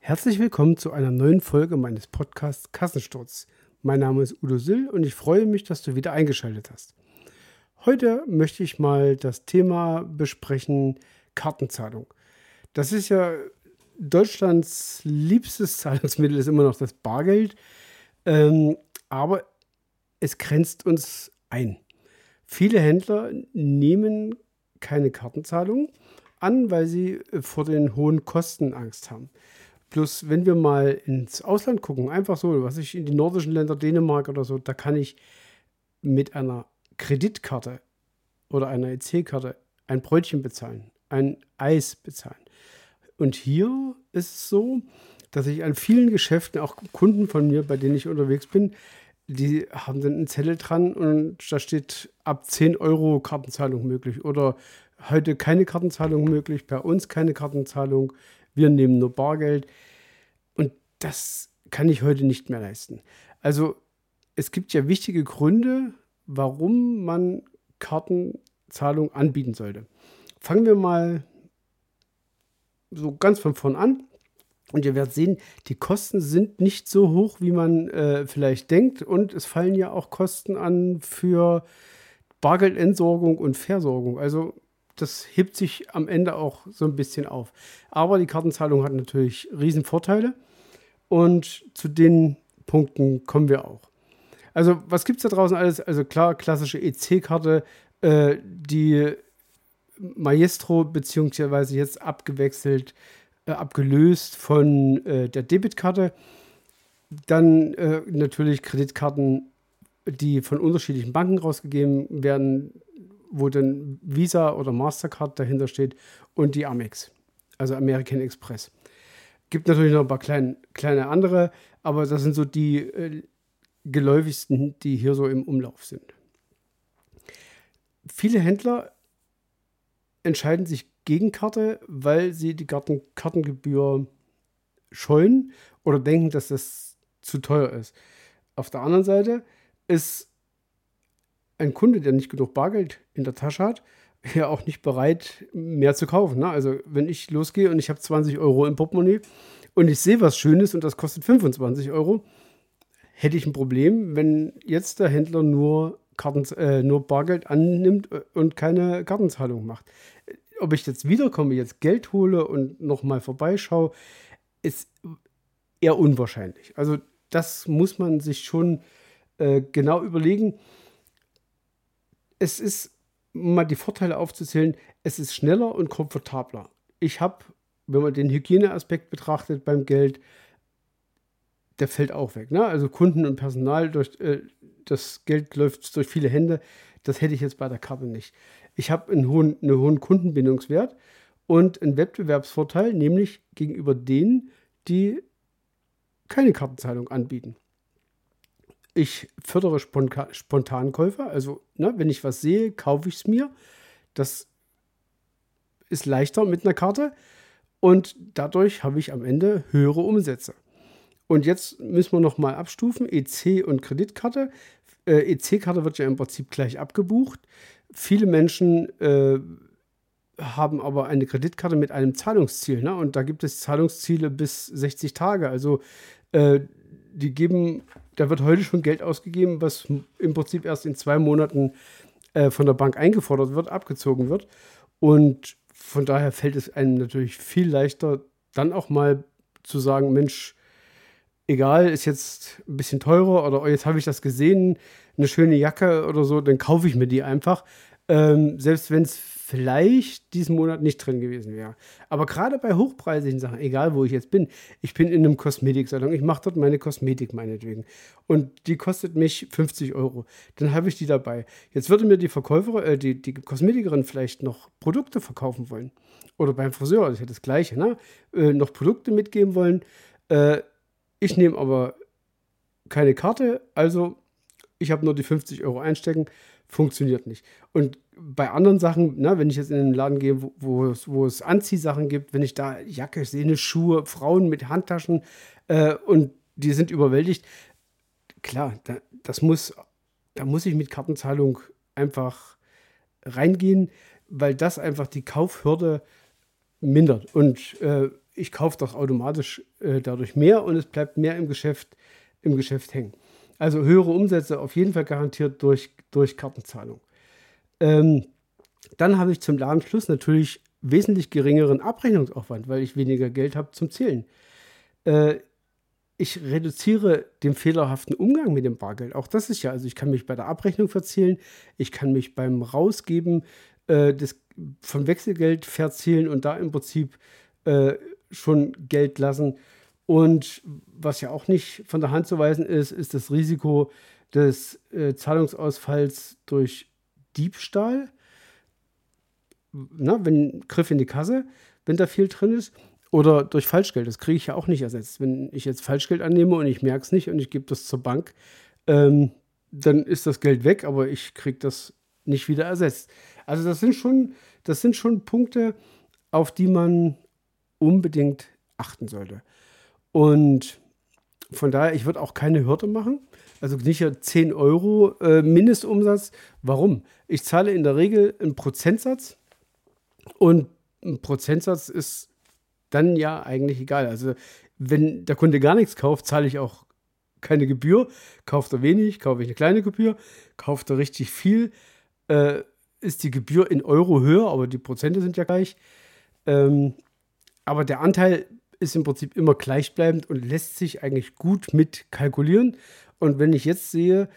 Herzlich willkommen zu einer neuen Folge meines Podcasts Kassensturz. Mein Name ist Udo Sill und ich freue mich, dass du wieder eingeschaltet hast. Heute möchte ich mal das Thema besprechen, Kartenzahlung. Das ist ja Deutschlands liebstes Zahlungsmittel, ist immer noch das Bargeld, aber es grenzt uns ein. Viele Händler nehmen keine Kartenzahlung an, weil sie vor den hohen Kosten Angst haben. Plus, wenn wir mal ins Ausland gucken, einfach so, was ich in die nordischen Länder, Dänemark oder so, da kann ich mit einer Kreditkarte oder einer EC-Karte ein Brötchen bezahlen, ein Eis bezahlen. Und hier ist es so, dass ich an vielen Geschäften, auch Kunden von mir, bei denen ich unterwegs bin, die haben dann einen Zettel dran und da steht ab 10 Euro Kartenzahlung möglich oder heute keine Kartenzahlung möglich, bei uns keine Kartenzahlung, wir nehmen nur Bargeld und das kann ich heute nicht mehr leisten. Also es gibt ja wichtige Gründe, warum man Kartenzahlung anbieten sollte. Fangen wir mal so ganz von vorn an. Und ihr werdet sehen, die Kosten sind nicht so hoch, wie man vielleicht denkt. Und es fallen ja auch Kosten an für Bargeldentsorgung und Versorgung. Also das hebt sich am Ende auch so ein bisschen auf. Aber die Kartenzahlung hat natürlich riesen Vorteile. Und zu den Punkten kommen wir auch. Also was gibt es da draußen alles? Also klar, klassische EC-Karte, die Maestro beziehungsweise jetzt abgelöst von der Debitkarte. Dann natürlich Kreditkarten, die von unterschiedlichen Banken rausgegeben werden, wo dann Visa oder Mastercard dahinter steht und die Amex, also American Express. Gibt natürlich noch ein paar kleine andere, aber das sind so die geläufigsten, die hier so im Umlauf sind. Viele Händler entscheiden sich gegen Karte, weil sie die Kartengebühr scheuen oder denken, dass das zu teuer ist. Auf der anderen Seite ist ein Kunde, der nicht genug Bargeld in der Tasche hat, ja auch nicht bereit, mehr zu kaufen. Ne? Also wenn ich losgehe und ich habe 20 Euro im Portemonnaie und ich sehe was Schönes und das kostet 25 Euro, hätte ich ein Problem, wenn jetzt der Händler nur Bargeld annimmt und keine Kartenzahlung macht. Ob ich jetzt wiederkomme, jetzt Geld hole und nochmal vorbeischaue, ist eher unwahrscheinlich. Also das muss man sich schon genau überlegen. Es ist, um mal die Vorteile aufzuzählen, es ist schneller und komfortabler. Ich habe, wenn man den Hygieneaspekt betrachtet beim Geld, der fällt auch weg. Ne? Also Kunden und Personal, das Geld läuft durch viele Hände. Das hätte ich jetzt bei der Karte nicht. Ich habe einen hohen Kundenbindungswert und einen Wettbewerbsvorteil, nämlich gegenüber denen, die keine Kartenzahlung anbieten. Ich fördere Spontankäufer, also wenn ich was sehe, kaufe ich es mir. Das ist leichter mit einer Karte und dadurch habe ich am Ende höhere Umsätze. Und jetzt müssen wir nochmal abstufen, EC und Kreditkarte. EC-Karte wird ja im Prinzip gleich abgebucht. Viele Menschen haben aber eine Kreditkarte mit einem Zahlungsziel. Ne? Und da gibt es Zahlungsziele bis 60 Tage. Also da wird heute schon Geld ausgegeben, was im Prinzip erst in 2 Monaten von der Bank eingefordert wird, abgezogen wird. Und von daher fällt es einem natürlich viel leichter, dann auch mal zu sagen, Mensch, egal, ist jetzt ein bisschen teurer oder jetzt habe ich das gesehen, eine schöne Jacke oder so, dann kaufe ich mir die einfach, selbst wenn es vielleicht diesen Monat nicht drin gewesen wäre. Aber gerade bei hochpreisigen Sachen, egal wo ich jetzt bin, ich bin in einem Kosmetiksalon, ich mache dort meine Kosmetik meinetwegen und die kostet mich 50 Euro, dann habe ich die dabei. Jetzt würde mir die die Kosmetikerin vielleicht noch Produkte verkaufen wollen oder beim Friseur, das ist ja das Gleiche, ne? Noch Produkte mitgeben wollen, ich nehme aber keine Karte, also ich habe nur die 50 Euro einstecken, funktioniert nicht. Und bei anderen Sachen, wenn ich jetzt in einen Laden gehe, wo es Anziehsachen gibt, wenn ich da Jacke sehe, Schuhe, Frauen mit Handtaschen und die sind überwältigt, klar, da muss ich mit Kartenzahlung einfach reingehen, weil das einfach die Kaufhürde mindert. Und ich kaufe doch automatisch dadurch mehr und es bleibt mehr im Geschäft hängen. Also höhere Umsätze auf jeden Fall garantiert durch Kartenzahlung. Ähm, Dann habe ich zum Ladenschluss natürlich wesentlich geringeren Abrechnungsaufwand, weil ich weniger Geld habe zum Zählen. Äh, Ich reduziere den fehlerhaften Umgang mit dem Bargeld. Auch das ist ja, also ich kann mich bei der Abrechnung verzählen, ich kann mich beim Rausgeben vom Wechselgeld verzählen und da im Prinzip äh, schon Geld lassen. Und was ja auch nicht von der Hand zu weisen ist, ist das Risiko des Zahlungsausfalls durch Diebstahl. Na, wenn Griff in die Kasse, wenn da viel drin ist. Oder durch Falschgeld, das kriege ich ja auch nicht ersetzt. Wenn ich jetzt Falschgeld annehme und ich merke es nicht und ich gebe das zur Bank, dann ist das Geld weg, aber ich kriege das nicht wieder ersetzt. Also das sind schon Punkte, auf die man unbedingt achten sollte. Und von daher, ich würde auch keine Hürde machen. Also nicht 10 Euro Mindestumsatz. Warum? Ich zahle in der Regel einen Prozentsatz und ein Prozentsatz ist dann ja eigentlich egal. Also wenn der Kunde gar nichts kauft, zahle ich auch keine Gebühr. Kauft er wenig, kaufe ich eine kleine Gebühr. Kauft er richtig viel, ist die Gebühr in Euro höher, aber die Prozente sind ja gleich. Ähm, aber der Anteil ist im Prinzip immer gleichbleibend und lässt sich eigentlich gut mit kalkulieren. Und wenn ich jetzt sehe,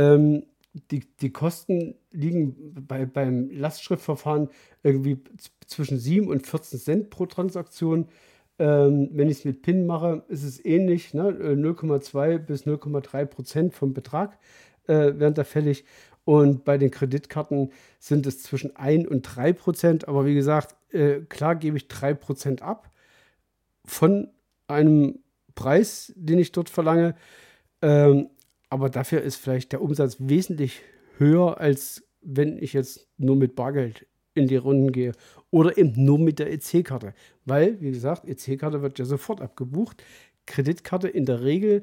die Kosten liegen beim Lastschriftverfahren irgendwie zwischen 7 und 14 Cent pro Transaktion. Wenn ich es mit PIN mache, ist es ähnlich. Ne? 0,2 bis 0,3% vom Betrag werden da fällig. Und bei den Kreditkarten sind es zwischen 1 und 3%. Aber wie gesagt, klar gebe ich 3% ab von einem Preis, den ich dort verlange. Aber dafür ist vielleicht der Umsatz wesentlich höher, als wenn ich jetzt nur mit Bargeld in die Runden gehe oder eben nur mit der EC-Karte. Weil, wie gesagt, EC-Karte wird ja sofort abgebucht. Kreditkarte in der Regel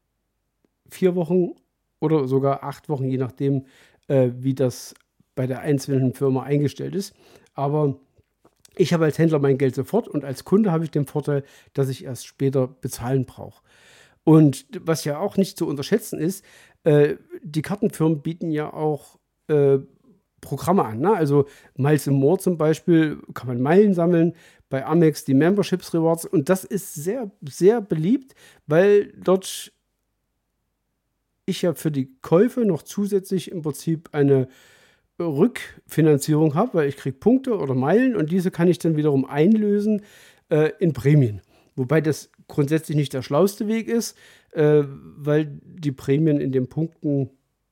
4 Wochen oder sogar 8 Wochen, je nachdem, wie das bei der einzelnen Firma eingestellt ist. Aber ich habe als Händler mein Geld sofort und als Kunde habe ich den Vorteil, dass ich erst später bezahlen brauche. Und was ja auch nicht zu unterschätzen ist, die Kartenfirmen bieten ja auch Programme an. Ne? Also Miles & More zum Beispiel kann man Meilen sammeln, bei Amex die Memberships Rewards und das ist sehr, sehr beliebt, weil dort ich ja für die Käufe noch zusätzlich im Prinzip eine Rückfinanzierung habe, weil ich kriege Punkte oder Meilen und diese kann ich dann wiederum einlösen in Prämien. Wobei das grundsätzlich nicht der schlauste Weg ist, weil die Prämien in den Punkten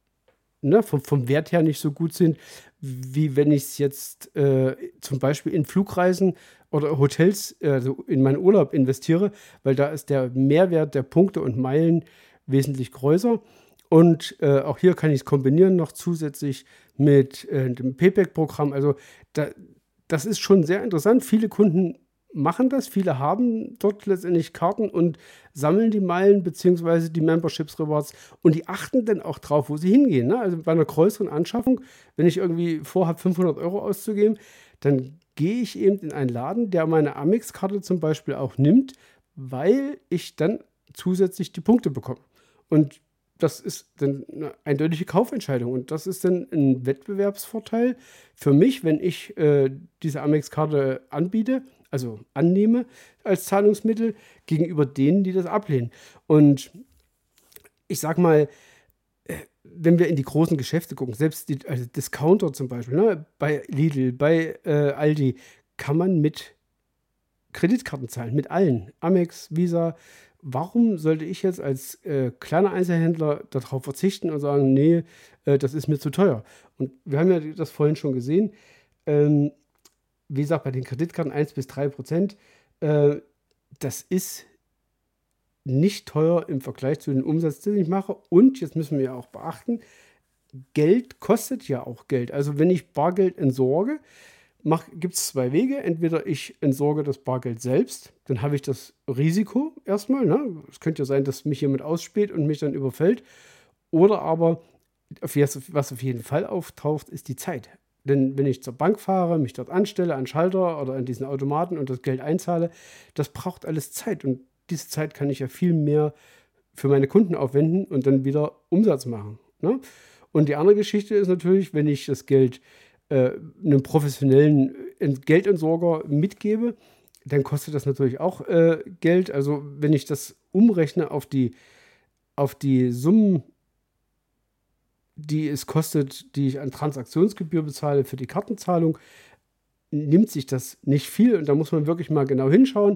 vom Wert her nicht so gut sind, wie wenn ich es jetzt zum Beispiel in Flugreisen oder Hotels, also in meinen Urlaub investiere, weil da ist der Mehrwert der Punkte und Meilen wesentlich größer. Und auch hier kann ich es kombinieren noch zusätzlich mit dem Payback-Programm. Also das ist schon sehr interessant. Viele Kunden machen das, viele haben dort letztendlich Karten und sammeln die Meilen bzw. die Memberships Rewards und die achten dann auch drauf, wo sie hingehen. Ne? Also bei einer größeren Anschaffung, wenn ich irgendwie vorhabe, 500 Euro auszugeben, dann gehe ich eben in einen Laden, der meine Amex-Karte zum Beispiel auch nimmt, weil ich dann zusätzlich die Punkte bekomme. Und das ist dann eine eindeutige Kaufentscheidung und das ist dann ein Wettbewerbsvorteil für mich, wenn ich diese Amex-Karte anbiete, also annehme als Zahlungsmittel gegenüber denen, die das ablehnen. Und ich sag mal, wenn wir in die großen Geschäfte gucken, selbst die also Discounter zum Beispiel, ne, bei Lidl, bei Aldi, kann man mit Kreditkarten zahlen, mit allen. Amex, Visa. Warum sollte ich jetzt als kleiner Einzelhändler darauf verzichten und sagen, nee, das ist mir zu teuer? Und wir haben ja das vorhin schon gesehen. Wie gesagt, bei den Kreditkarten 1 bis 3%, das ist nicht teuer im Vergleich zu dem Umsatz, den ich mache. Und jetzt müssen wir ja auch beachten, Geld kostet ja auch Geld. Also wenn ich Bargeld entsorge, gibt es 2 Wege. Entweder ich entsorge das Bargeld selbst, dann habe ich das Risiko erstmal. Ne? Es könnte ja sein, dass mich jemand ausspäht und mich dann überfällt. Oder aber, was auf jeden Fall auftaucht, ist die Zeit. Denn wenn ich zur Bank fahre, mich dort anstelle, an Schalter oder an diesen Automaten und das Geld einzahle, das braucht alles Zeit. Und diese Zeit kann ich ja viel mehr für meine Kunden aufwenden und dann wieder Umsatz machen. Ne? Und die andere Geschichte ist natürlich, wenn ich das Geld einem professionellen Geldentsorger mitgebe, dann kostet das natürlich auch Geld. Also wenn ich das umrechne auf die Summen, die es kostet, die ich an Transaktionsgebühr bezahle für die Kartenzahlung, nimmt sich das nicht viel. Und da muss man wirklich mal genau hinschauen,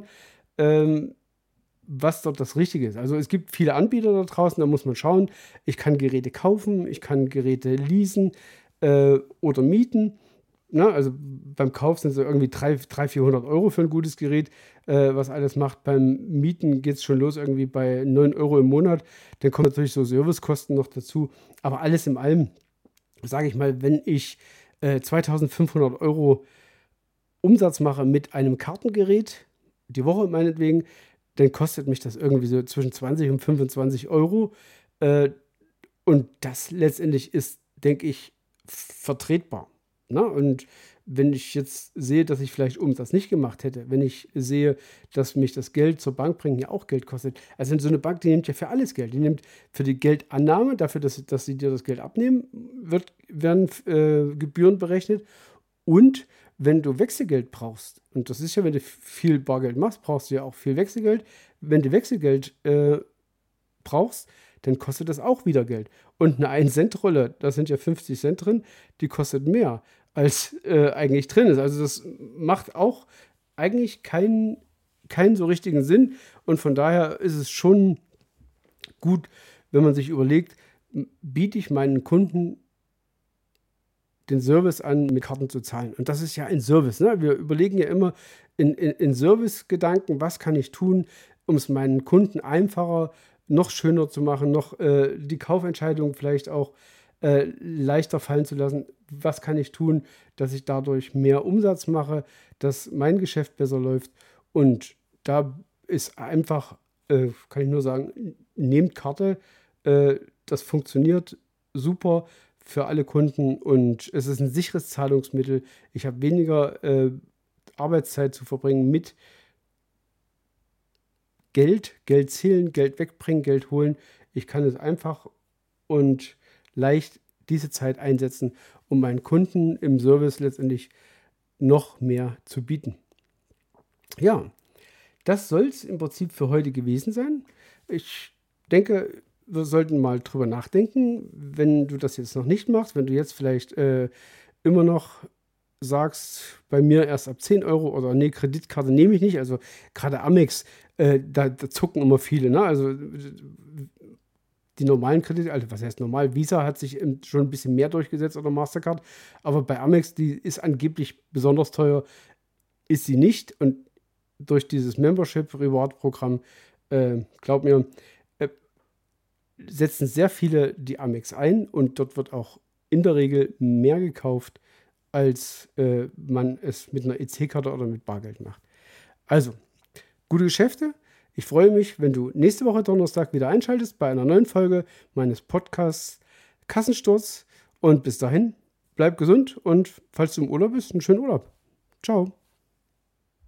was dort das Richtige ist. Also es gibt viele Anbieter da draußen, da muss man schauen. Ich kann Geräte kaufen, ich kann Geräte leasen oder mieten. Na, also beim Kauf sind es irgendwie 300, 400 Euro für ein gutes Gerät, was alles macht. Beim Mieten geht es schon los irgendwie bei 9 Euro im Monat. Dann kommen natürlich so Servicekosten noch dazu. Aber alles in allem, sage ich mal, wenn ich 2500 Euro Umsatz mache mit einem Kartengerät, die Woche meinetwegen, dann kostet mich das irgendwie so zwischen 20 und 25 Euro. Und das letztendlich ist, denke ich, vertretbar. Na? Und wenn ich jetzt sehe, dass ich vielleicht Umsatz nicht gemacht hätte, wenn ich sehe, dass mich das Geld zur Bank bringen ja auch Geld kostet. Also so eine Bank, die nimmt ja für alles Geld. Die nimmt für die Geldannahme, dafür, dass sie dir das Geld abnehmen, werden Gebühren berechnet. Und wenn du Wechselgeld brauchst, und das ist ja, wenn du viel Bargeld machst, brauchst du ja auch viel Wechselgeld. Wenn du Wechselgeld brauchst, dann kostet das auch wieder Geld. Und eine 1-Cent-Rolle, da sind ja 50 Cent drin, die kostet mehr, als eigentlich drin ist. Also das macht auch eigentlich keinen so richtigen Sinn. Und von daher ist es schon gut, wenn man sich überlegt, biete ich meinen Kunden den Service an, mit Karten zu zahlen. Und das ist ja ein Service. Ne? Wir überlegen ja immer in Service-Gedanken, was kann ich tun, um es meinen Kunden einfacher, noch schöner zu machen, noch die Kaufentscheidung vielleicht auch leichter fallen zu lassen. Was kann ich tun, dass ich dadurch mehr Umsatz mache, dass mein Geschäft besser läuft? Und da ist einfach, kann ich nur sagen, nehmt Karte. Das funktioniert super für alle Kunden und es ist ein sicheres Zahlungsmittel. Ich habe weniger Arbeitszeit zu verbringen mit Geld zählen, Geld wegbringen, Geld holen. Ich kann es einfach und leicht diese Zeit einsetzen, um meinen Kunden im Service letztendlich noch mehr zu bieten. Ja, das soll es im Prinzip für heute gewesen sein. Ich denke, wir sollten mal drüber nachdenken, wenn du das jetzt noch nicht machst, wenn du jetzt vielleicht immer noch sagst, bei mir erst ab 10 Euro oder nee, Kreditkarte nehme ich nicht, also gerade Amex, da zucken immer viele, ne? Also die normalen Kredite, also was heißt normal, Visa hat sich schon ein bisschen mehr durchgesetzt oder Mastercard, aber bei Amex, die ist angeblich besonders teuer, ist sie nicht und durch dieses Membership-Reward-Programm, glaub mir, setzen sehr viele die Amex ein und dort wird auch in der Regel mehr gekauft, als man es mit einer EC-Karte oder mit Bargeld macht. Also, gute Geschäfte. Ich freue mich, wenn du nächste Woche Donnerstag wieder einschaltest bei einer neuen Folge meines Podcasts Kassensturz. Und bis dahin, bleib gesund und falls du im Urlaub bist, einen schönen Urlaub. Ciao.